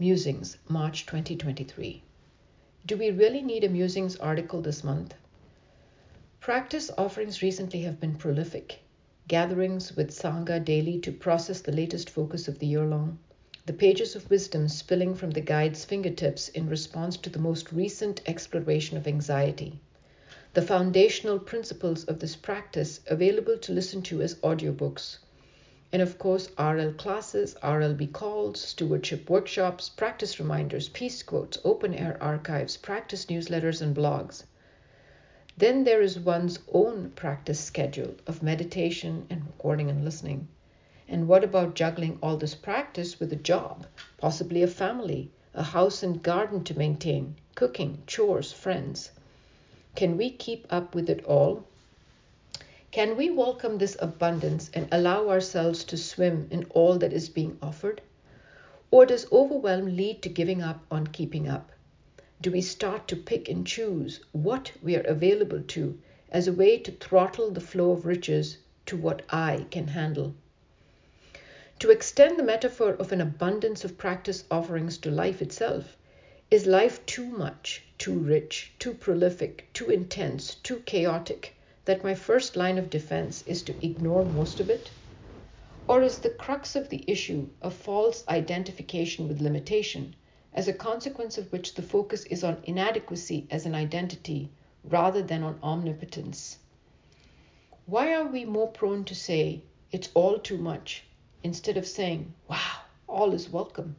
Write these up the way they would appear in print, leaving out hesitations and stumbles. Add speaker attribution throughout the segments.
Speaker 1: Musings, March 2023. Do we really need a Musings article this month? Practice offerings recently have been prolific. Gatherings with Sangha daily to process the latest focus of the year long. The pages of wisdom spilling from the guide's fingertips in response to the most recent exploration of anxiety. The foundational principles of this practice available to listen to as audiobooks. And of course, RL classes, RLB calls, stewardship workshops, practice reminders, peace quotes, open air archives, practice newsletters, and blogs. Then there is one's own practice schedule of meditation and recording and listening. And what about juggling all this practice with a job, possibly a family, a house and garden to maintain, cooking, chores, friends? Can we keep up with it all? Can we welcome this abundance and allow ourselves to swim in all that is being offered? Or does overwhelm lead to giving up on keeping up? Do we start to pick and choose what we are available to as a way to throttle the flow of riches to what I can handle? To extend the metaphor of an abundance of practice offerings to life itself, is life too much, too rich, too prolific, too intense, too chaotic, that my first line of defense is to ignore most of it? Or is the crux of the issue a false identification with limitation, as a consequence of which the focus is on inadequacy as an identity rather than on omnipotence? Why are we more prone to say, it's all too much, instead of saying, wow, all is welcome?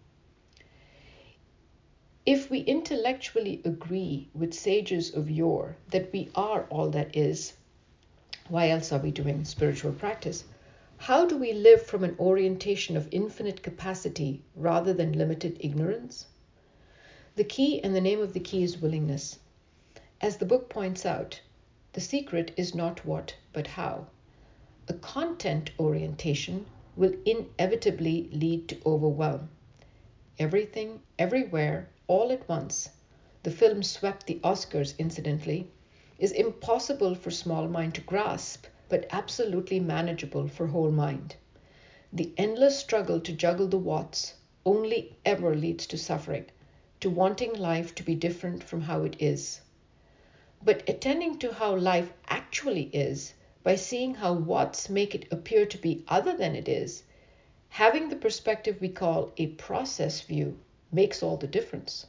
Speaker 1: If we intellectually agree with sages of yore that we are all that is, why else are we doing spiritual practice? How do we live from an orientation of infinite capacity rather than limited ignorance? The key and the name of the key is willingness. As the book points out, the secret is not what, but how. A content orientation will inevitably lead to overwhelm. Everything, everywhere, all at once, the film swept the Oscars incidentally, is impossible for small mind to grasp, but absolutely manageable for whole mind. The endless struggle to juggle the what's only ever leads to suffering, to wanting life to be different from how it is. But attending to how life actually is, by seeing how what's make it appear to be other than it is, having the perspective we call a process view, makes all the difference.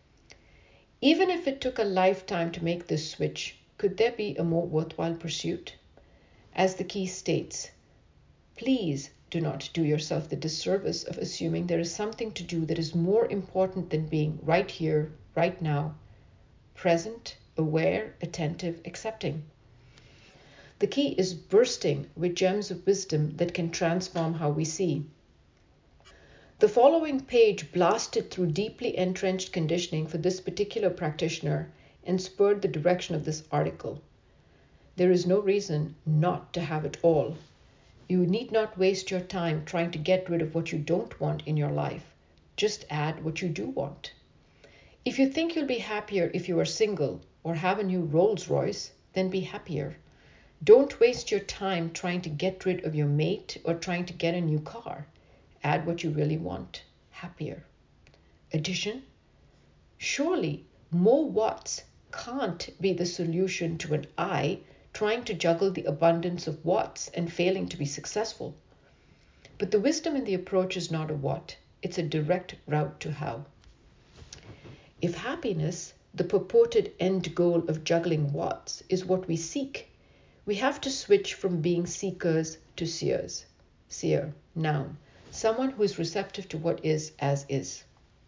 Speaker 1: Even if it took a lifetime to make this switch, could there be a more worthwhile pursuit? As the key states, please do not do yourself the disservice of assuming there is something to do that is more important than being right here, right now, present, aware, attentive, accepting. The key is bursting with gems of wisdom that can transform how we see. The following page blasted through deeply entrenched conditioning for this particular practitioner and spurred the direction of this article. There is no reason not to have it all. You need not waste your time trying to get rid of what you don't want in your life. Just add what you do want. If you think you'll be happier if you are single or have a new Rolls Royce, then be happier. Don't waste your time trying to get rid of your mate or trying to get a new car. Add what you really want, happier. Addition? Surely more what's can't be the solution to an I trying to juggle the abundance of what's and failing to be successful. But the wisdom in the approach is not a what, it's a direct route to how. If happiness, the purported end goal of juggling what's, is what we seek, we have to switch from being seekers to seers. Seer, noun. Someone who is receptive to what is as is.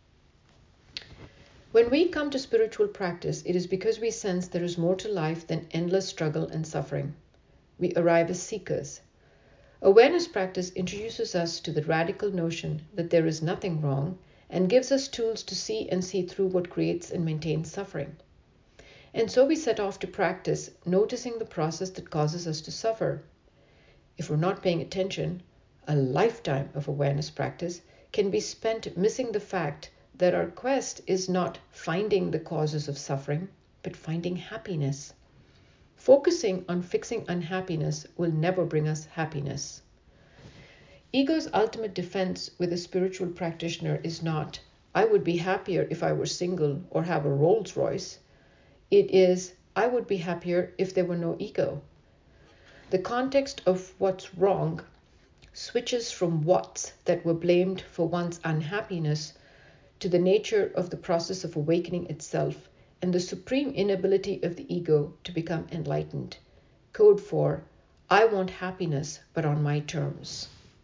Speaker 1: When we come to spiritual practice, it is because we sense there is more to life than endless struggle and suffering. We arrive as seekers. Awareness practice introduces us to the radical notion that there is nothing wrong and gives us tools to see and see through what creates and maintains suffering. And so we set off to practice, noticing the process that causes us to suffer. If we're not paying attention, a lifetime of awareness practice can be spent missing the fact that our quest is not finding the causes of suffering, but finding happiness. Focusing on fixing unhappiness will never bring us happiness. Ego's ultimate defense with a spiritual practitioner is not, I would be happier if I were single or have a Rolls Royce. It is, I would be happier if there were no ego. The context of what's wrong switches from what's that were blamed for one's unhappiness to the nature of the process of awakening itself and the supreme inability of the ego to become enlightened. Code for, I want happiness, but on my terms.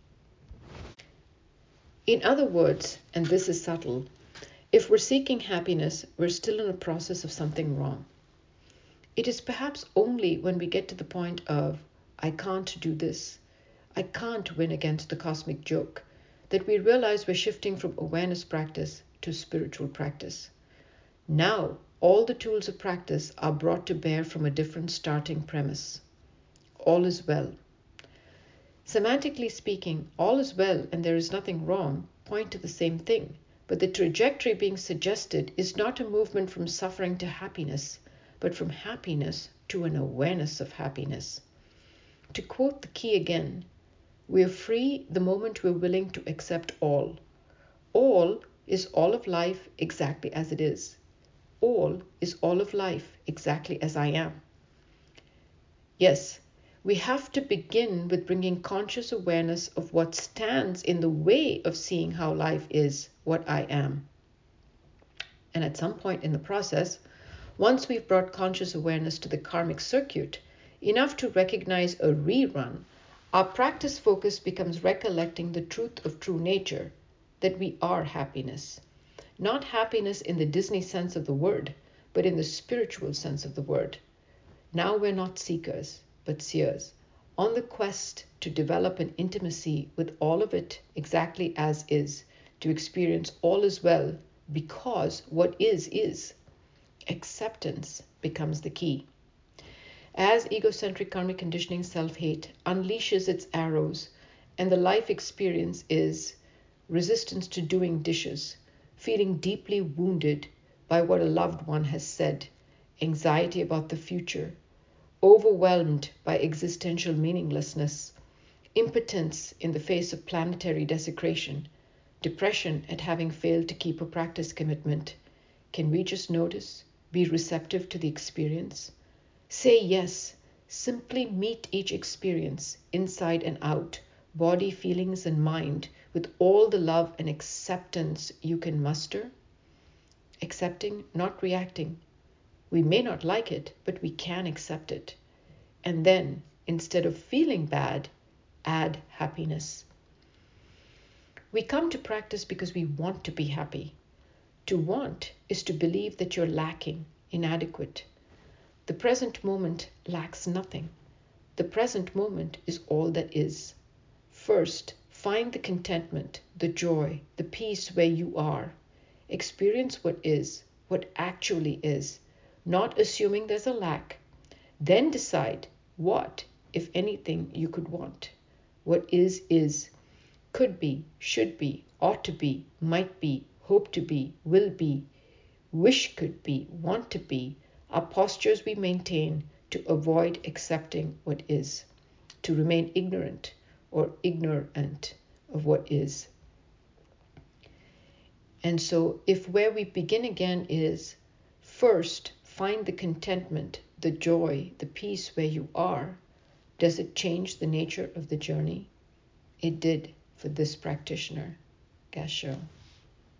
Speaker 1: In other words, and this is subtle, if we're seeking happiness, we're still in a process of something wrong. It is perhaps only when we get to the point of, I can't do this, I can't win against the cosmic joke, that we realize we're shifting from awareness practice to spiritual practice. Now, all the tools of practice are brought to bear from a different starting premise. All is well. Semantically speaking, all is well and there is nothing wrong point to the same thing, but the trajectory being suggested is not a movement from suffering to happiness, but from happiness to an awareness of happiness. To quote the key again, we are free the moment we're willing to accept all. All is all of life exactly as it is. All is all of life exactly as I am. Yes, we have to begin with bringing conscious awareness of what stands in the way of seeing how life is what I am. And at some point in the process, once we've brought conscious awareness to the karmic circuit, enough to recognize a rerun, our practice focus becomes recollecting the truth of true nature, that we are happiness. Not happiness in the Disney sense of the word, but in the spiritual sense of the word. Now we're not seekers, but seers, on the quest to develop an intimacy with all of it exactly as is, to experience all is well because what is. Acceptance becomes the key. As egocentric karmic conditioning self-hate unleashes its arrows and the life experience is resistance to doing dishes, feeling deeply wounded by what a loved one has said, anxiety about the future, overwhelmed by existential meaninglessness, impotence in the face of planetary desecration, depression at having failed to keep a practice commitment, can we just notice, be receptive to the experience? Say yes, simply meet each experience, inside and out, body, feelings, and mind, with all the love and acceptance you can muster. Accepting, not reacting. We may not like it, but we can accept it. And then, instead of feeling bad, add happiness. We come to practice because we want to be happy. To want is to believe that you're lacking, inadequate. The present moment lacks nothing. The present moment is all that is. First, find the contentment, the joy, the peace where you are. Experience what actually is, not assuming there's a lack. Then decide what, if anything, you could want. What is, could be, should be, ought to be, might be, hope to be, will be, wish could be, want to be, are postures we maintain to avoid accepting what is, to remain ignorant or ignorant of what is. And so if where we begin again is first find the contentment, the joy, the peace where you are, does it change the nature of the journey? It did for this practitioner, Gasho.